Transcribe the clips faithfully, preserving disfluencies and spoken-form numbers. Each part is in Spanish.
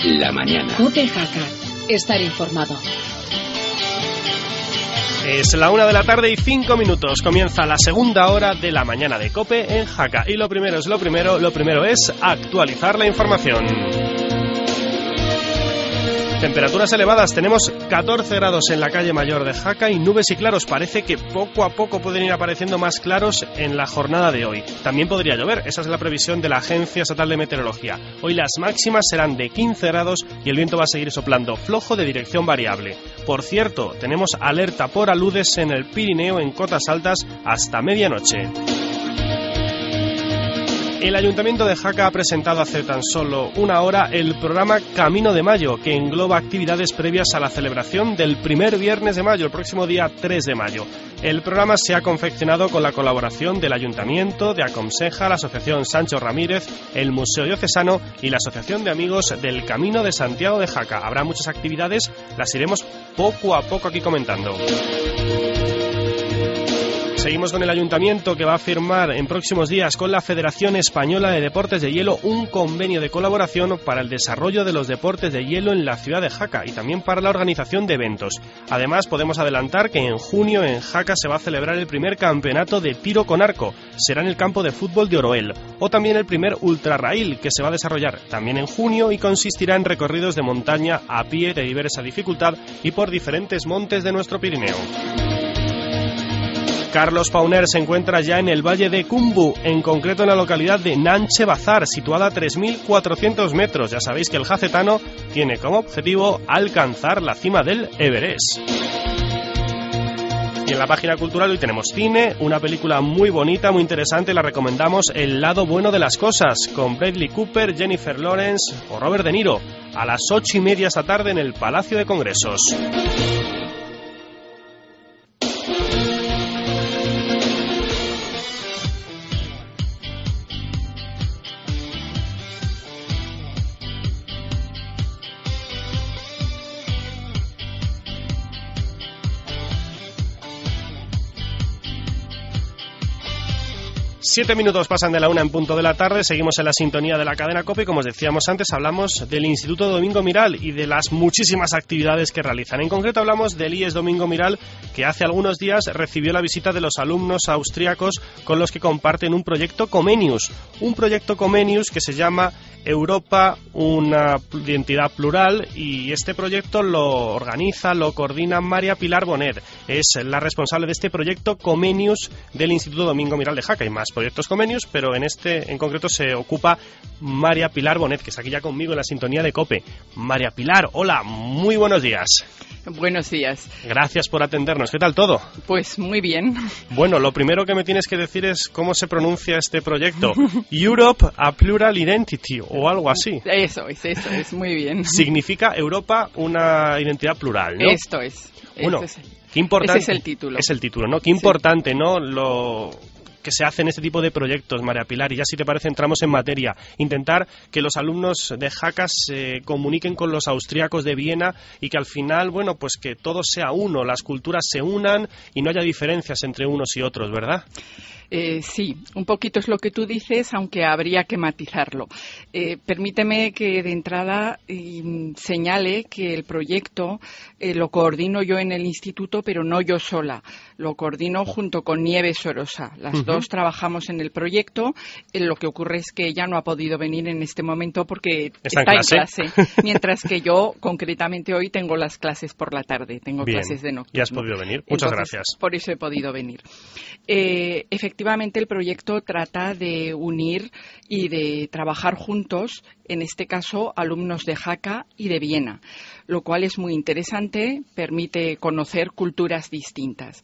la mañana. COPE Jaca. Estar informado. Es la una de la tarde y cinco minutos. Comienza la segunda hora de la mañana de COPE en Jaca. Y lo primero es lo primero, lo primero es actualizar la información. Temperaturas elevadas, tenemos catorce grados en la calle Mayor de Jaca y nubes y claros. Parece que poco a poco pueden ir apareciendo más claros en la jornada de hoy. También podría llover, esa es la previsión de la Agencia Estatal de Meteorología. Hoy las máximas serán de quince grados y el viento va a seguir soplando flojo de dirección variable. Por cierto, tenemos alerta por aludes en el Pirineo en cotas altas hasta medianoche. El Ayuntamiento de Jaca ha presentado hace tan solo una hora el programa Camino de Mayo, que engloba actividades previas a la celebración del primer viernes de mayo, el próximo día tres de mayo. El programa se ha confeccionado con la colaboración del Ayuntamiento, de Aconseja, la Asociación Sancho Ramírez, el Museo Diocesano y la Asociación de Amigos del Camino de Santiago de Jaca. Habrá muchas actividades, las iremos poco a poco aquí comentando. Seguimos con el Ayuntamiento, que va a firmar en próximos días con la Federación Española de Deportes de Hielo un convenio de colaboración para el desarrollo de los deportes de hielo en la ciudad de Jaca y también para la organización de eventos. Además, podemos adelantar que en junio en Jaca se va a celebrar el primer campeonato de tiro con arco. Será en el campo de fútbol de Oroel. O también el primer ultrarraíl, que se va a desarrollar también en junio y consistirá en recorridos de montaña a pie de diversa dificultad y por diferentes montes de nuestro Pirineo. Carlos Pauner se encuentra ya en el Valle de Cumbu, en concreto en la localidad de Nanche Bazar, situada a tres mil cuatrocientos metros. Ya sabéis que el jacetano tiene como objetivo alcanzar la cima del Everest. Y en la página cultural hoy tenemos cine, una película muy bonita, muy interesante, la recomendamos, El lado bueno de las cosas, con Bradley Cooper, Jennifer Lawrence o Robert De Niro, a las ocho y media esta tarde en el Palacio de Congresos. Siete minutos pasan de la una en punto de la tarde, seguimos en la sintonía de la cadena COPE y como os decíamos antes hablamos del Instituto Domingo Miral y de las muchísimas actividades que realizan. En concreto hablamos del I E S Domingo Miral, que hace algunos días recibió la visita de los alumnos austríacos con los que comparten un proyecto Comenius, un proyecto Comenius que se llama Europa, una identidad plural, y este proyecto lo organiza, lo coordina María Pilar Bonet, es la responsable de este proyecto Comenius del Instituto Domingo Miral de Jaca. Hay más proyectos Comenius, pero en este en concreto se ocupa María Pilar Bonet, que está aquí ya conmigo en la sintonía de COPE. María Pilar, hola, muy buenos días. Buenos días. Gracias por atendernos. ¿Qué tal todo? Pues muy bien. Bueno, lo primero que me tienes que decir es cómo se pronuncia este proyecto. Europe, a Plural Identity, o algo así. Eso es, eso es, muy bien. Significa Europa, una identidad plural, ¿no? Esto es. Bueno, este es el, qué importante. Ese es el título. Es el título, ¿no? Qué importante, sí. ¿No? Lo que se hace en este tipo de proyectos, María Pilar, y ya si te parece entramos en materia. Intentar que los alumnos de Jaca se comuniquen con los austríacos de Viena y que al final, bueno, pues que todo sea uno, las culturas se unan y no haya diferencias entre unos y otros, ¿verdad? Eh, sí, un poquito es lo que tú dices, aunque habría que matizarlo. Eh, permíteme que de entrada eh, señale que el proyecto eh, lo coordino yo en el instituto, pero no yo sola. Lo coordino junto con Nieves Sorosa. Las uh-huh. dos trabajamos en el proyecto. Eh, lo que ocurre es que ella no ha podido venir en este momento porque está, está en clase, en clase mientras que yo, concretamente hoy, tengo las clases por la tarde. Tengo Bien, clases de nocturno. Y has podido venir. Muchas Entonces, gracias. Por eso he podido venir. Eh, efectivamente, Efectivamente, el proyecto trata de unir y de trabajar juntos, en este caso, alumnos de Jaca y de Viena, lo cual es muy interesante, permite conocer culturas distintas.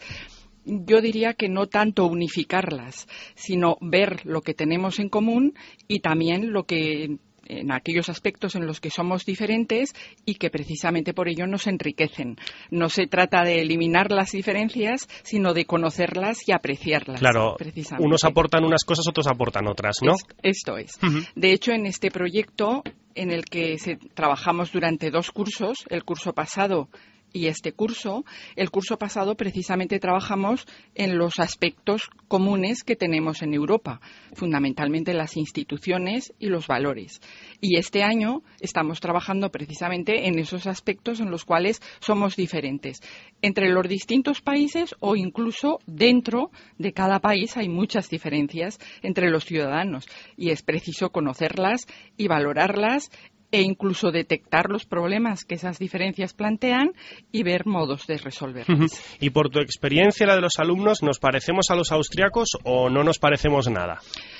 Yo diría que no tanto unificarlas, sino ver lo que tenemos en común y también lo que en aquellos aspectos en los que somos diferentes y que precisamente por ello nos enriquecen. No se trata de eliminar las diferencias, sino de conocerlas y apreciarlas. Claro, unos aportan unas cosas, otros aportan otras, ¿no? Es, esto es. Uh-huh. De hecho, en este proyecto, en el que se, trabajamos durante dos cursos, el curso pasado y este curso, el curso pasado precisamente trabajamos en los aspectos comunes que tenemos en Europa, fundamentalmente las instituciones y los valores. Y este año estamos trabajando precisamente en esos aspectos en los cuales somos diferentes. Entre los distintos países o incluso dentro de cada país hay muchas diferencias entre los ciudadanos y es preciso conocerlas y valorarlas e incluso detectar los problemas que esas diferencias plantean y ver modos de resolverlas. Y por tu experiencia, la de los alumnos, ¿nos parecemos a los austriacos o no nos parecemos nada?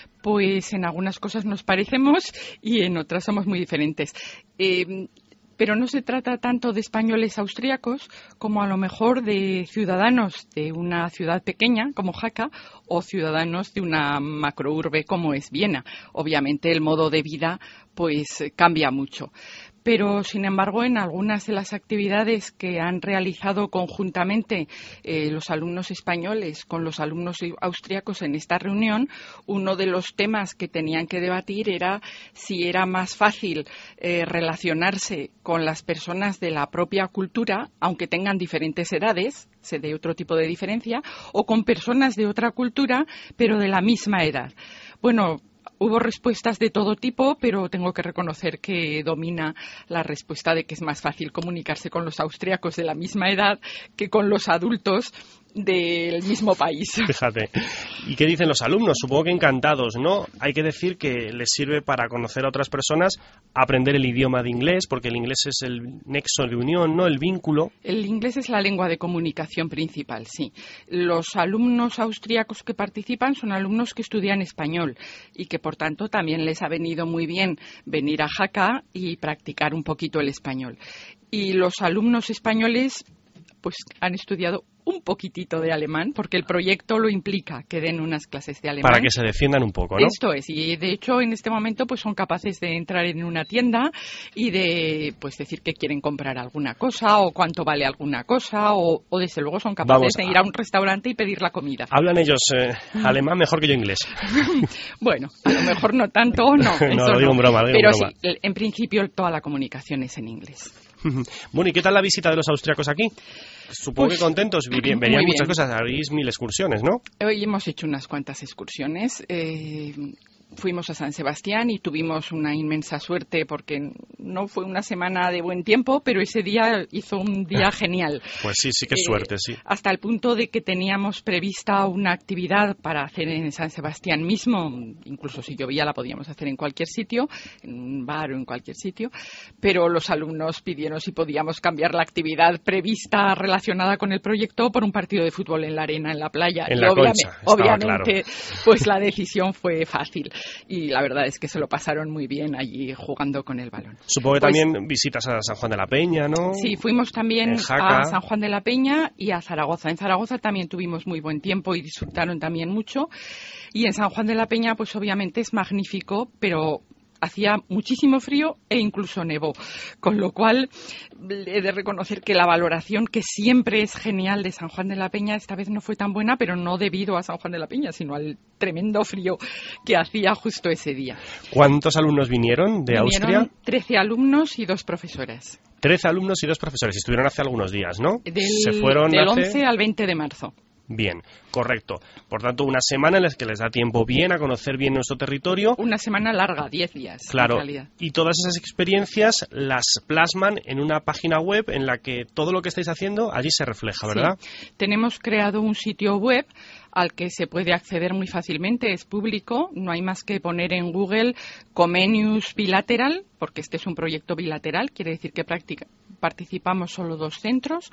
Pues en algunas cosas nos parecemos y en otras somos muy diferentes. Eh, Pero no se trata tanto de españoles austríacos como a lo mejor de ciudadanos de una ciudad pequeña como Jaca o ciudadanos de una macrourbe como es Viena. Obviamente el modo de vida pues cambia mucho. Pero, sin embargo, en algunas de las actividades que han realizado conjuntamente eh, los alumnos españoles con los alumnos austriacos en esta reunión, uno de los temas que tenían que debatir era si era más fácil eh, relacionarse con las personas de la propia cultura, aunque tengan diferentes edades, se dé otro tipo de diferencia, o con personas de otra cultura, pero de la misma edad. Bueno, hubo respuestas de todo tipo, pero tengo que reconocer que domina la respuesta de que es más fácil comunicarse con los austriacos de la misma edad que con los adultos del mismo país. Fíjate. ¿Y qué dicen los alumnos? Supongo que encantados, ¿no? Hay que decir que les sirve para conocer a otras personas, aprender el idioma de inglés, porque el inglés es el nexo de unión, ¿no? El vínculo. El inglés es la lengua de comunicación principal, sí. Los alumnos austriacos que participan son alumnos que estudian español y que, por tanto, también les ha venido muy bien venir a Jaca y practicar un poquito el español. Y los alumnos españoles pues han estudiado un poquitito de alemán, porque el proyecto lo implica que den unas clases de alemán. Para que se defiendan un poco, ¿no? Esto es, y de hecho en este momento pues son capaces de entrar en una tienda y de pues decir que quieren comprar alguna cosa o cuánto vale alguna cosa o, o desde luego son capaces Vamos, de ir a un restaurante y pedir la comida. Hablan ellos eh, alemán mejor que yo inglés. Bueno, a lo mejor no tanto o no. no, lo digo en broma, lo digo Pero en broma. sí, en principio toda la comunicación es en inglés. Bueno, ¿y qué tal la visita de los austriacos aquí? Supongo pues, que contentos, verían muchas cosas, haréis mil excursiones, ¿no? Hoy hemos hecho unas cuantas excursiones. Eh, fuimos a San Sebastián y tuvimos una inmensa suerte porque no fue una semana de buen tiempo, pero ese día hizo un día genial. Pues sí, sí que eh, suerte, sí. Hasta el punto de que teníamos prevista una actividad para hacer en San Sebastián mismo, incluso si llovía la podíamos hacer en cualquier sitio, en un bar o en cualquier sitio, pero los alumnos pidieron si podíamos cambiar la actividad prevista relacionada con el proyecto por un partido de fútbol en la arena, en la playa. En y la obviamente, concha, obviamente claro. Pues la decisión fue fácil. Y la verdad es que se lo pasaron muy bien allí jugando con el balón. Supongo que pues, también visitas a San Juan de la Peña, ¿no? Sí, fuimos también a San Juan de la Peña y a Zaragoza. En Zaragoza también tuvimos muy buen tiempo y disfrutaron también mucho. Y en San Juan de la Peña, pues obviamente es magnífico, pero hacía muchísimo frío e incluso nevó, con lo cual he de reconocer que la valoración, que siempre es genial, de San Juan de la Peña, esta vez no fue tan buena, pero no debido a San Juan de la Peña, sino al tremendo frío que hacía justo ese día. ¿Cuántos alumnos vinieron de vinieron Austria? trece alumnos y dos profesoras. Trece alumnos y dos profesores. Estuvieron hace algunos días, ¿no? Del, Se fueron del hace... once al veinte de marzo. Bien, correcto. Por tanto, una semana en la que les da tiempo bien a conocer bien nuestro territorio. Una semana larga, diez días. Claro, en realidad. Y todas esas experiencias las plasman en una página web en la que todo lo que estáis haciendo allí se refleja, ¿verdad? Sí. Tenemos creado un sitio web al que se puede acceder muy fácilmente, es público, no hay más que poner en Google Comenius Bilateral, porque este es un proyecto bilateral, quiere decir que practica, participamos solo dos centros.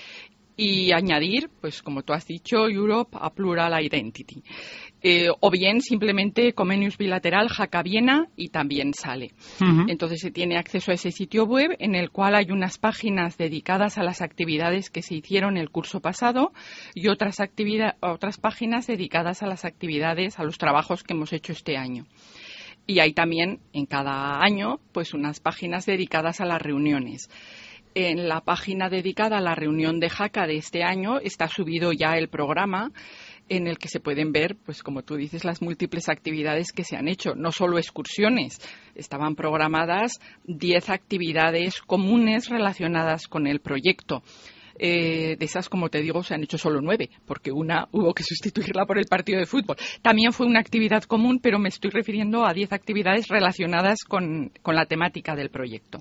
Y añadir, pues como tú has dicho, Europe a Plural Identity. Eh, o bien simplemente Comenius Bilateral, Jaca Viena, y también sale. Uh-huh. Entonces se tiene acceso a ese sitio web en el cual hay unas páginas dedicadas a las actividades que se hicieron el curso pasado y otras, actividad, otras páginas dedicadas a las actividades, a los trabajos que hemos hecho este año. Y hay también en cada año pues unas páginas dedicadas a las reuniones. En la página dedicada a la reunión de Jaca de este año está subido ya el programa en el que se pueden ver, pues como tú dices, las múltiples actividades que se han hecho, no solo excursiones. Estaban programadas diez actividades comunes relacionadas con el proyecto. Eh, de esas, como te digo, se han hecho solo nueve, porque una hubo que sustituirla por el partido de fútbol. También fue una actividad común, pero me estoy refiriendo a diez actividades relacionadas con, con la temática del proyecto.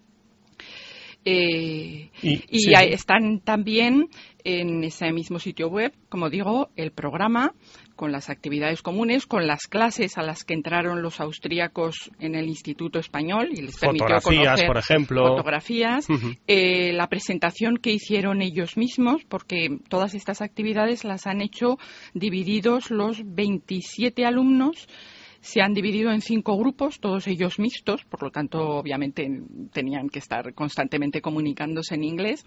Eh, y y sí, sí. Están también en ese mismo sitio web, como digo, el programa con las actividades comunes, con las clases a las que entraron los austríacos en el Instituto Español y les permitió conocer por ejemplo. fotografías, uh-huh. eh, la presentación que hicieron ellos mismos, porque todas estas actividades las han hecho divididos los veintisiete alumnos. Se han dividido en cinco grupos, todos ellos mixtos, por lo tanto, obviamente, tenían que estar constantemente comunicándose en inglés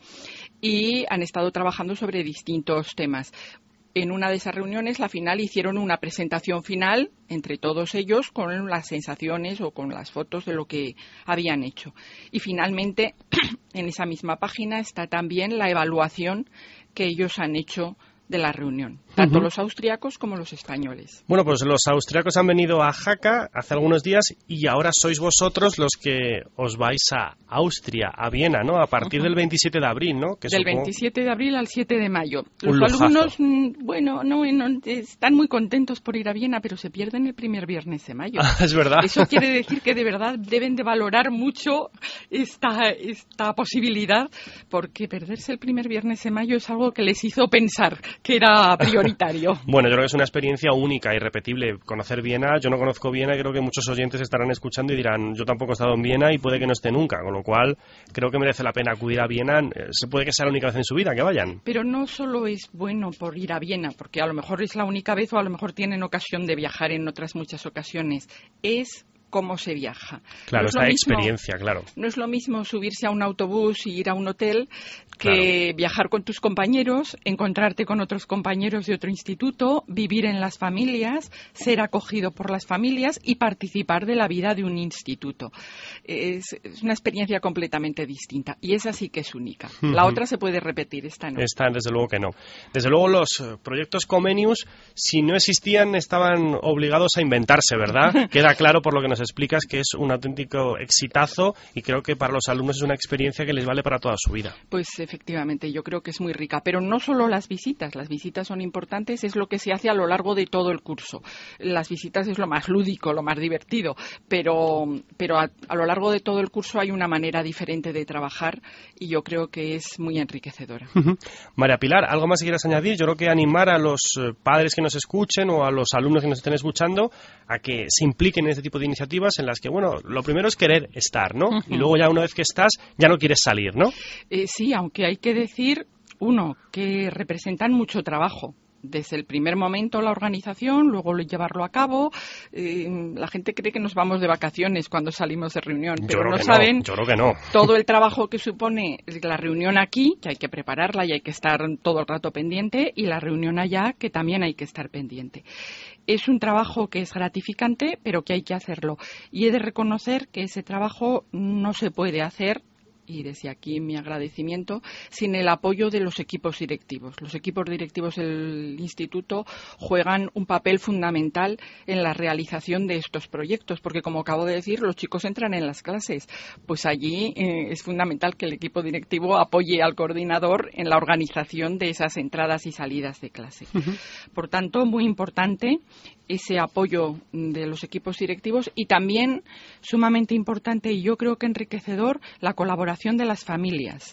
y han estado trabajando sobre distintos temas. En una de esas reuniones, la final, hicieron una presentación final entre todos ellos con las sensaciones o con las fotos de lo que habían hecho. Y finalmente, en esa misma página está también la evaluación que ellos han hecho de la reunión, tanto uh-huh. los austriacos como los españoles. Bueno, pues los austriacos han venido a Jaca hace algunos días y ahora sois vosotros los que os vais a Austria, a Viena, ¿no? A partir uh-huh. del veintisiete de abril, ¿no? Que del supongo... veintisiete de abril al siete de mayo. Los alumnos, bueno, no, no, están muy contentos por ir a Viena, pero se pierden el primer viernes de mayo. Ah, es verdad. Eso quiere decir que de verdad deben de valorar mucho esta, esta posibilidad, porque perderse el primer viernes de mayo es algo que les hizo pensar que era prioritario. Bueno, yo creo que es una experiencia única, irrepetible. Conocer Viena, yo no conozco Viena y creo que muchos oyentes estarán escuchando y dirán, yo tampoco he estado en Viena y puede que no esté nunca, con lo cual creo que merece la pena acudir a Viena. Se puede que sea la única vez en su vida que vayan. Pero no solo es bueno por ir a Viena, porque a lo mejor es la única vez o a lo mejor tienen ocasión de viajar en otras muchas ocasiones. Es cómo se viaja. Claro, no esta mismo, experiencia, claro. No es lo mismo subirse a un autobús y ir a un hotel que claro. viajar con tus compañeros, encontrarte con otros compañeros de otro instituto, vivir en las familias, ser acogido por las familias y participar de la vida de un instituto. Es, es una experiencia completamente distinta y esa sí que es única. Uh-huh. La otra se puede repetir, esta no. Esta, desde luego que no. Desde luego los proyectos Comenius, si no existían, estaban obligados a inventarse, ¿verdad? Queda claro por lo que nos explicas que es un auténtico exitazo y creo que para los alumnos es una experiencia que les vale para toda su vida. Pues efectivamente, yo creo que es muy rica, pero no solo las visitas, las visitas son importantes, es lo que se hace a lo largo de todo el curso. Las visitas es lo más lúdico, lo más divertido, pero, pero a, a lo largo de todo el curso hay una manera diferente de trabajar y yo creo que es muy enriquecedora. Uh-huh. María Pilar, ¿algo más que quieras añadir? Yo creo que animar a los padres que nos escuchen o a los alumnos que nos estén escuchando a que se impliquen en este tipo de iniciativas en las que, bueno, lo primero es querer estar, ¿no? Uh-huh. Y luego ya una vez que estás, ya no quieres salir, ¿no? Eh, sí, aunque hay que decir, uno, que representan mucho trabajo. Desde el primer momento la organización, luego llevarlo a cabo. Eh, la gente cree que nos vamos de vacaciones cuando salimos de reunión, pero no saben no, yo creo que no. todo el trabajo que supone la reunión aquí, que hay que prepararla y hay que estar todo el rato pendiente, y la reunión allá, que también hay que estar pendiente. Es un trabajo que es gratificante, pero que hay que hacerlo. Y he de reconocer que ese trabajo no se puede hacer, y desde aquí mi agradecimiento, sin el apoyo de los equipos directivos. Los equipos directivos del instituto juegan un papel fundamental en la realización de estos proyectos, porque como acabo de decir, los chicos entran en las clases. Pues allí eh, es fundamental que el equipo directivo apoye al coordinador en la organización de esas entradas y salidas de clase. Uh-huh. Por tanto, muy importante ese apoyo de los equipos directivos y también sumamente importante y yo creo que enriquecedor la colaboración de las familias.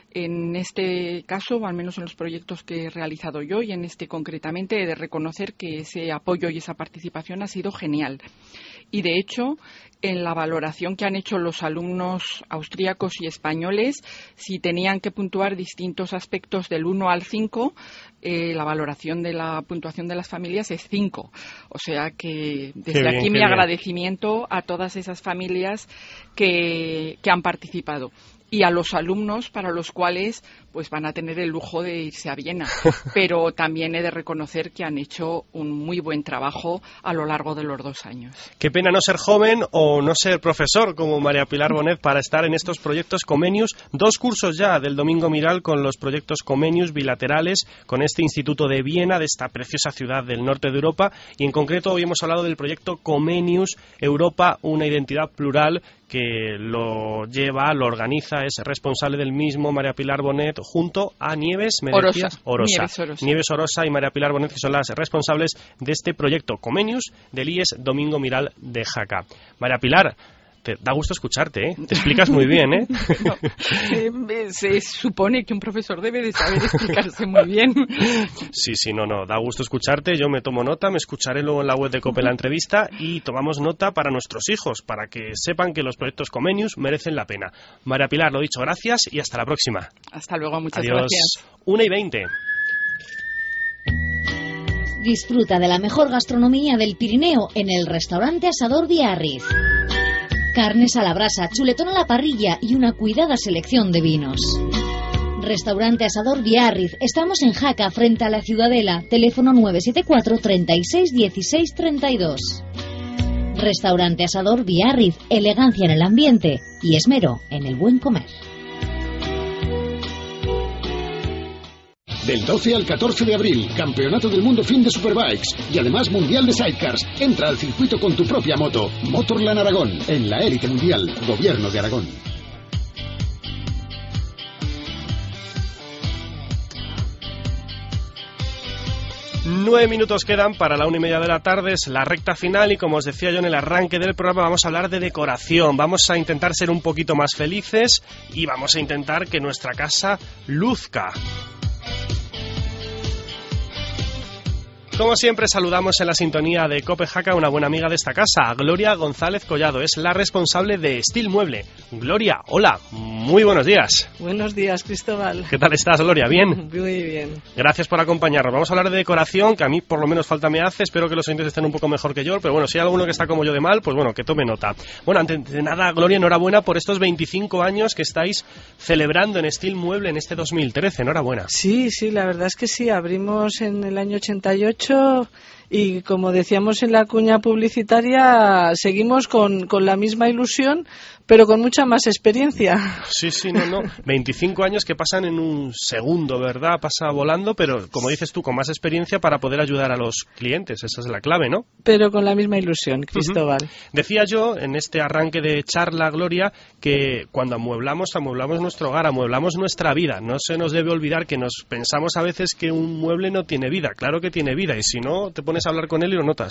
En este caso, o al menos en los proyectos que he realizado yo y en este concretamente, he de reconocer que ese apoyo y esa participación ha sido genial. Y de hecho, en la valoración que han hecho los alumnos austríacos y españoles, si tenían que puntuar distintos aspectos del uno al cinco, eh, la valoración de la puntuación de las familias es cinco. O sea que desde bien, aquí mi bien. agradecimiento a todas esas familias que, que han participado. y a los alumnos para los cuales pues van a tener el lujo de irse a Viena. Pero también he de reconocer que han hecho un muy buen trabajo a lo largo de los dos años. Qué pena no ser joven o no ser profesor como María Pilar Bonet para estar en estos proyectos Comenius. Dos cursos ya del Domingo Miral con los proyectos Comenius bilaterales con este Instituto de Viena, de esta preciosa ciudad del norte de Europa. Y en concreto hoy hemos hablado del proyecto Comenius Europa, una identidad plural, que lo lleva, lo organiza, es responsable del mismo María Pilar Bonet junto a Nieves, me Orosa. decías, Orosa. Nieves Orosa. Nieves Orosa y María Pilar Bonet, que son las responsables de este proyecto Comenius del I E S Domingo Miral de Jaca. María Pilar, te da gusto escucharte, ¿eh? Te explicas muy bien, ¿eh? No, eh, se supone que un profesor debe de saber explicarse muy bien. Sí, sí, no, no, da gusto escucharte. Yo me tomo nota, me escucharé luego en la web de COPE la entrevista y tomamos nota para nuestros hijos, para que sepan que los proyectos Comenius merecen la pena. María Pilar, lo dicho, gracias y hasta la próxima. Hasta luego, muchas Adiós. gracias. una y veinte. Disfruta de la mejor gastronomía del Pirineo en el restaurante Asador Biarritz. Carnes a la brasa, chuletón a la parrilla y una cuidada selección de vinos. Restaurante Asador Biarritz. Estamos en Jaca, frente a la Ciudadela. Teléfono nueve siete cuatro, treinta y seis, dieciséis, treinta y dos. Restaurante Asador Biarritz. Elegancia en el ambiente y esmero en el buen comer. Del doce al catorce de abril, Campeonato del Mundo Fin de Superbikes y además Mundial de Sidecars. Entra al circuito con tu propia moto. Motorland Aragón, en la élite mundial. Gobierno de Aragón. Nueve minutos quedan para la una y media de la tarde, es la recta final y como os decía yo en el arranque del programa vamos a hablar de decoración, vamos a intentar ser un poquito más felices y vamos a intentar que nuestra casa luzca. Como siempre, saludamos en la sintonía de COPE Jaca a una buena amiga de esta casa, Gloria González Collado. Es la responsable de Estil Mueble. Gloria, hola, muy buenos días. Buenos días, Cristóbal. ¿Qué tal estás, Gloria? ¿Bien? Muy bien. Gracias por acompañarnos. Vamos a hablar de decoración, que a mí por lo menos falta me hace. Espero que los oyentes estén un poco mejor que yo, pero bueno, si hay alguno que está como yo de mal, pues bueno, que tome nota. Bueno, antes de nada, Gloria, enhorabuena por estos veinticinco años que estáis celebrando en Estil Mueble en este dos mil trece. Enhorabuena. Sí, sí, la verdad es que sí. Abrimos en el año ochenta y ocho y como decíamos en la cuña publicitaria, seguimos con, con la misma ilusión, pero con mucha más experiencia. Sí, sí, no, no. veinticinco años que pasan en un segundo, ¿verdad? Pasa volando, pero como dices tú, con más experiencia para poder ayudar a los clientes. Esa es la clave, ¿no? Pero con la misma ilusión, Cristóbal. Uh-huh. Decía yo, en este arranque de charla, Gloria, que cuando amueblamos, amueblamos nuestro hogar, amueblamos nuestra vida. No se nos debe olvidar que nos pensamos a veces que un mueble no tiene vida. Claro que tiene vida, y si no, te pones a hablar con él y lo notas.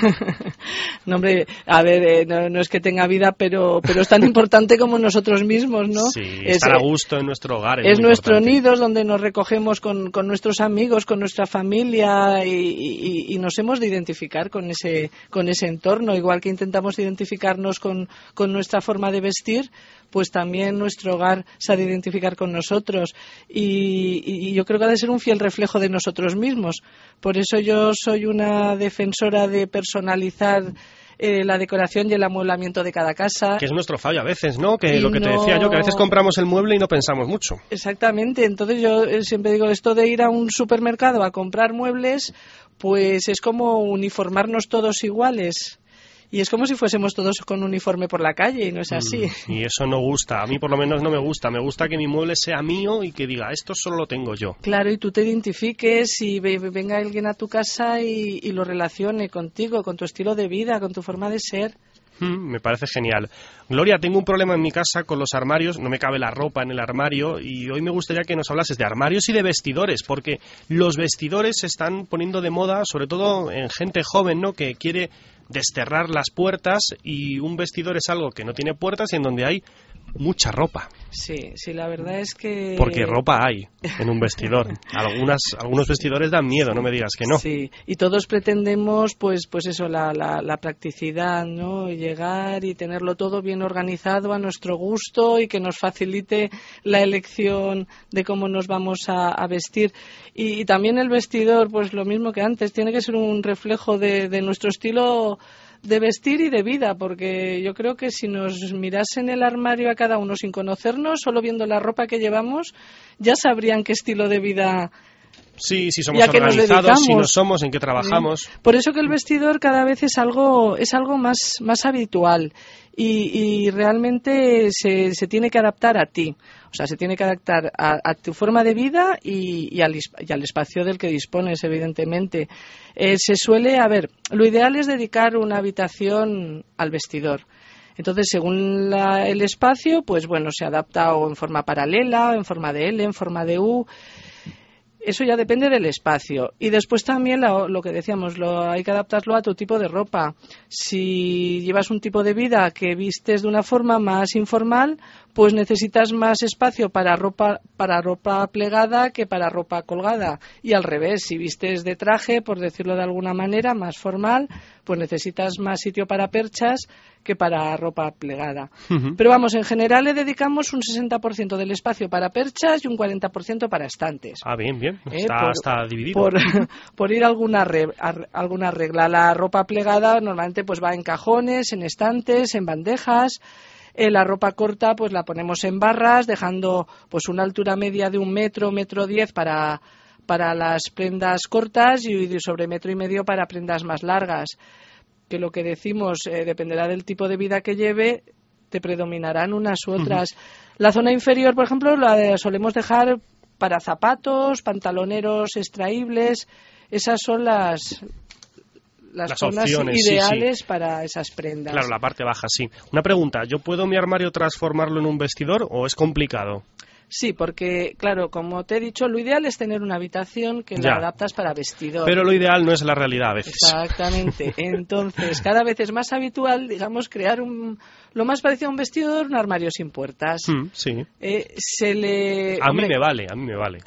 No, hombre, a ver, eh, no, no es que tenga vida, pero, pero es tan importante como nosotros mismos, ¿no? Sí, es, estar a gusto en nuestro hogar. Es, es nuestro importante. nido donde nos recogemos con, con nuestros amigos, con nuestra familia y, y, y nos hemos de identificar con ese, con ese entorno. Igual que intentamos identificarnos con, con nuestra forma de vestir, pues también nuestro hogar se ha de identificar con nosotros. Y, y yo creo que ha de ser un fiel reflejo de nosotros mismos. Por eso yo soy una defensora de personalizar Eh, la decoración y el amueblamiento de cada casa. Que es nuestro fallo a veces, ¿no? Que y lo que te no... decía yo, que a veces compramos el mueble y no pensamos mucho. Exactamente. Entonces yo siempre digo, esto de ir a un supermercado a comprar muebles, pues es como uniformarnos todos iguales. Y es como si fuésemos todos con uniforme por la calle, y no es así. Mm, y eso no gusta. A mí por lo menos no me gusta. Me gusta que mi mueble sea mío y que diga, esto solo lo tengo yo. Claro, y tú te identifiques y ve, venga alguien a tu casa y, y lo relacione contigo, con tu estilo de vida, con tu forma de ser. Mm, me parece genial. Gloria, tengo un problema en mi casa con los armarios. No me cabe la ropa en el armario y hoy me gustaría que nos hablases de armarios y de vestidores, porque los vestidores se están poniendo de moda, sobre todo en gente joven, ¿no? Que quiere desterrar las puertas, y un vestidor es algo que no tiene puertas y en donde hay mucha ropa. Sí, sí, la verdad es que... Porque ropa hay en un vestidor. Algunas, algunos vestidores dan miedo, no me digas que no. Sí, y todos pretendemos, pues, pues eso, la, la, la practicidad, ¿no? Llegar y tenerlo todo bien organizado a nuestro gusto y que nos facilite la elección de cómo nos vamos a, a vestir. Y, y también el vestidor, pues lo mismo que antes, tiene que ser un reflejo de, de nuestro estilo de vestir y de vida, porque yo creo que si nos mirasen el armario a cada uno sin conocernos, solo viendo la ropa que llevamos, ya sabrían qué estilo de vida. Sí, si somos organizados, si no somos, en qué trabajamos. Sí. Por eso que el vestidor cada vez es algo es algo más, más habitual y, y realmente se, se tiene que adaptar a ti. O sea, se tiene que adaptar a, a tu forma de vida y, y, al, y al espacio del que dispones, evidentemente. Eh, se suele, a ver, lo ideal es dedicar una habitación al vestidor. Entonces, según la, el espacio, pues bueno, se adapta o en forma paralela, en forma de L, en forma de U. Eso ya depende del espacio. Y después también lo, lo que decíamos, lo, hay que adaptarlo a tu tipo de ropa. Si llevas un tipo de vida que vistes de una forma más informal, pues necesitas más espacio para ropa, para ropa plegada que para ropa colgada. Y al revés, si vistes de traje, por decirlo de alguna manera, más formal, pues necesitas más sitio para perchas que para ropa plegada. Uh-huh. Pero vamos, en general le dedicamos un sesenta por ciento del espacio para perchas y un cuarenta por ciento para estantes. Ah, bien, bien. Está, eh, por, está dividido. Por, por ir a alguna, re, a, alguna regla. La ropa plegada normalmente pues va en cajones, en estantes, en bandejas. Eh, la ropa corta pues la ponemos en barras, dejando pues una altura media de un metro, metro diez para, para las prendas cortas y sobre metro y medio para prendas más largas. Que lo que decimos eh, dependerá del tipo de vida que lleve, te predominarán unas u otras. Uh-huh. La zona inferior, por ejemplo, la solemos dejar para zapatos, pantaloneros extraíbles. Esas son las, las, las zonas opciones, ideales sí, sí. para esas prendas. Claro, la parte baja, sí. Una pregunta, ¿yo puedo mi armario transformarlo en un vestidor o es complicado? Sí, porque, claro, como te he dicho, lo ideal es tener una habitación que ya. la adaptas para vestidor. Pero lo ideal no es la realidad a veces. Exactamente. Entonces, cada vez es más habitual, digamos, crear un lo más parecido a un vestidor, un armario sin puertas. Mm, sí. Eh, se le... A hombre, mí me vale, a mí me vale.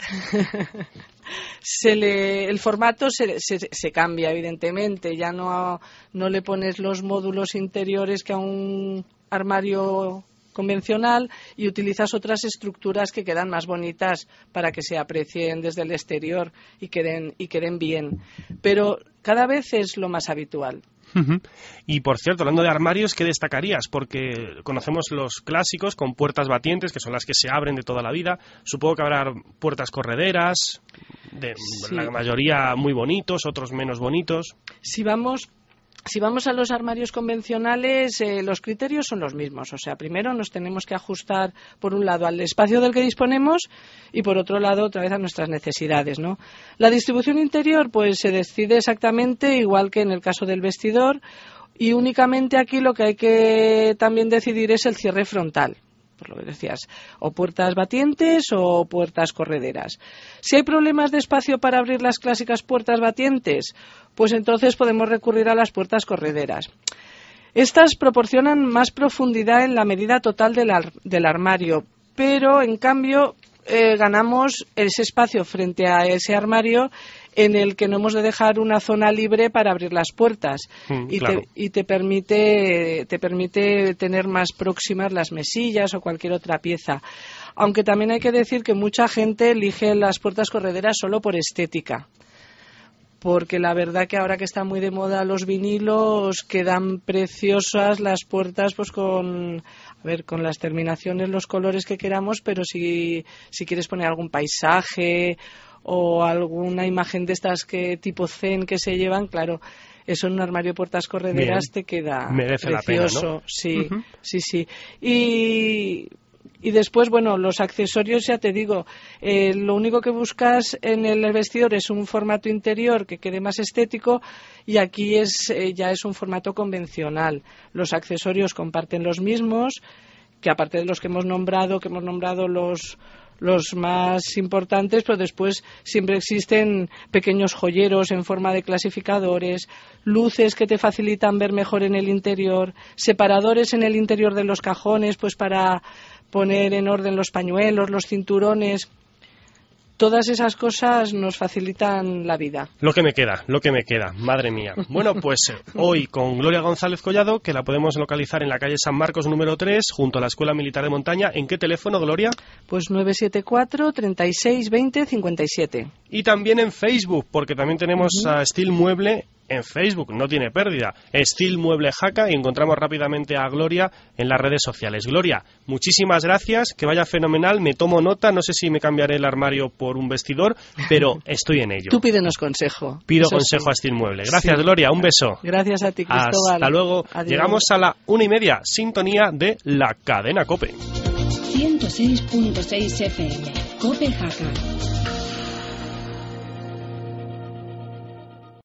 se le, el formato se, se, se cambia, evidentemente. Ya no, no le pones los módulos interiores que a un armario convencional y utilizas otras estructuras que quedan más bonitas para que se aprecien desde el exterior y queden, y queden bien. Pero cada vez es lo más habitual. Uh-huh. Y por cierto, hablando de armarios, ¿qué destacarías? Porque conocemos los clásicos con puertas batientes, que son las que se abren de toda la vida. Supongo que habrá puertas correderas, de sí. la mayoría muy bonitos, otros menos bonitos. Si vamos... Si vamos a los armarios convencionales, eh, los criterios son los mismos. O sea, primero nos tenemos que ajustar, por un lado, al espacio del que disponemos y, por otro lado, otra vez a nuestras necesidades, ¿no? La distribución interior, pues, se decide exactamente igual que en el caso del vestidor y únicamente aquí lo que hay que también decidir es el cierre frontal. Por lo que decías, o puertas batientes o puertas correderas. Si hay problemas de espacio para abrir las clásicas puertas batientes, pues entonces podemos recurrir a las puertas correderas. Estas proporcionan más profundidad en la medida total del, ar- del armario, pero en cambio eh, ganamos ese espacio frente a ese armario en el que no hemos de dejar una zona libre para abrir las puertas mm, y, claro. te, y te permite te permite tener más próximas las mesillas o cualquier otra pieza. Aunque también hay que decir que mucha gente elige las puertas correderas solo por estética, porque la verdad que ahora que está muy de moda los vinilos, quedan preciosas las puertas pues con a ver con las terminaciones, los colores que queramos, pero si si quieres poner algún paisaje o alguna imagen de estas que tipo zen que se llevan, claro, eso en un armario de puertas correderas Bien. Te queda Merece precioso. La pena, ¿no? Sí, uh-huh. sí, sí. Y Y después, bueno, los accesorios, ya te digo, eh, lo único que buscas en el vestidor es un formato interior que quede más estético y aquí es eh, ya es un formato convencional. Los accesorios comparten los mismos, que aparte de los que hemos nombrado, que hemos nombrado los los más importantes, pero después siempre existen pequeños joyeros en forma de clasificadores, luces que te facilitan ver mejor en el interior, separadores en el interior de los cajones, pues para poner en orden los pañuelos, los cinturones. Todas esas cosas nos facilitan la vida. Lo que me queda, lo que me queda, madre mía. Bueno, pues hoy con Gloria González Collado, que la podemos localizar en la calle San Marcos número tres, junto a la Escuela Militar de Montaña. ¿En qué teléfono, Gloria? Pues nueve siete cuatro, treinta y seis, veinte, cincuenta y siete. Y también en Facebook, porque también tenemos uh-huh. a Estil Mueble en Facebook, no tiene pérdida. Steel Mueble Jaca, y encontramos rápidamente a Gloria en las redes sociales. Gloria, muchísimas gracias, que vaya fenomenal, me tomo nota, no sé si me cambiaré el armario por un vestidor, pero estoy en ello. Tú pídenos consejo. Pido Eso consejo sí. a Steel Mueble. Gracias, Sí. Gloria, un beso. Gracias a ti, Cristóbal. Hasta luego. Adiós. Llegamos a la una y media, sintonía de la cadena COPE. ciento seis punto seis F M. COPE Jaca.